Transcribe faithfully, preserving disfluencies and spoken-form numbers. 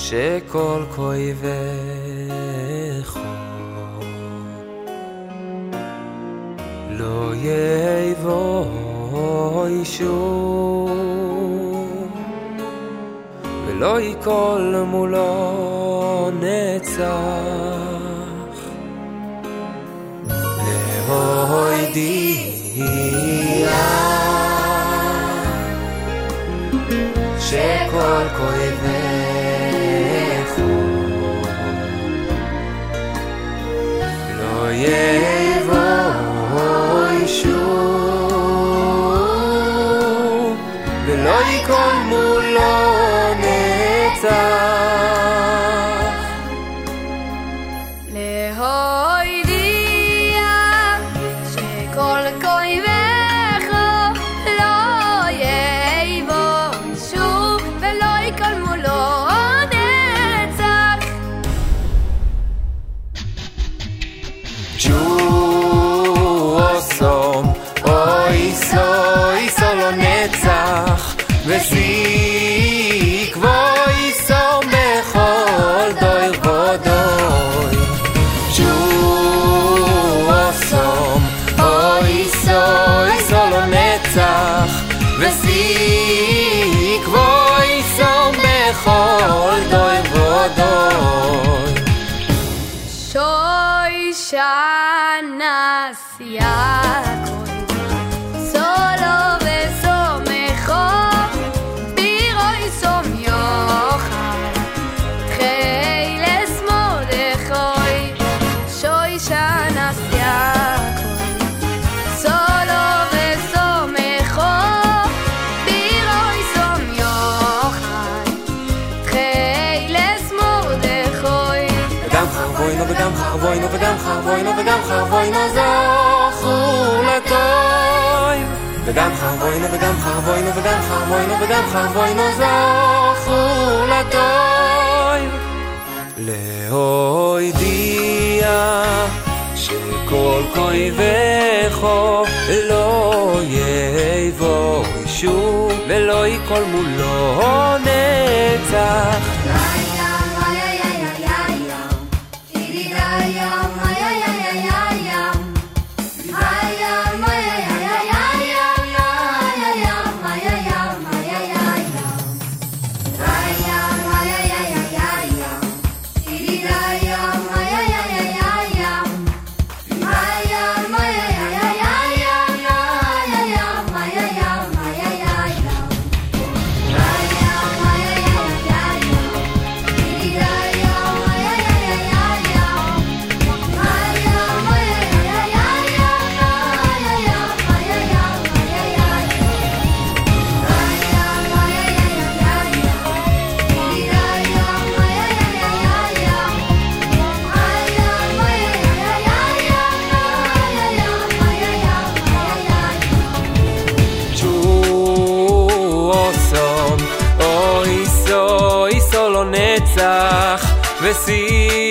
שכל כאבך לא יבוא שוב ולא ייכול מולו נצח להודיע שכל כאבך לא יבוא שוב ולא ייכול מולו נצח להודיע שכל כאבך לא יבוא שוב ולא ייכול מולו נצח תשו אוסום אוי סוי סולו נצח וזיק ואוי סום בכל דוי ודוי תשו אוסום אוי סוי סולו נצח וזיק ואוי סום בכל דוי ודוי שוי שnas Yaakov solo besomecho biroi som yochai tcheles modechoi shoy shanas Yaakov solo besomecho biroi som yochai tcheles modechoi וגם חרבוינו וגם חרבוינו וגם חרבוינו וגם חרבוינו זכו לטוב וגם חרבוינו וגם חרבוינו וגם חרבוינו וגם חרבוינו זכו לטוב להודיע שכל כאבך לא יבוא שוב ולא ייכול מולו נצח נצח וסיק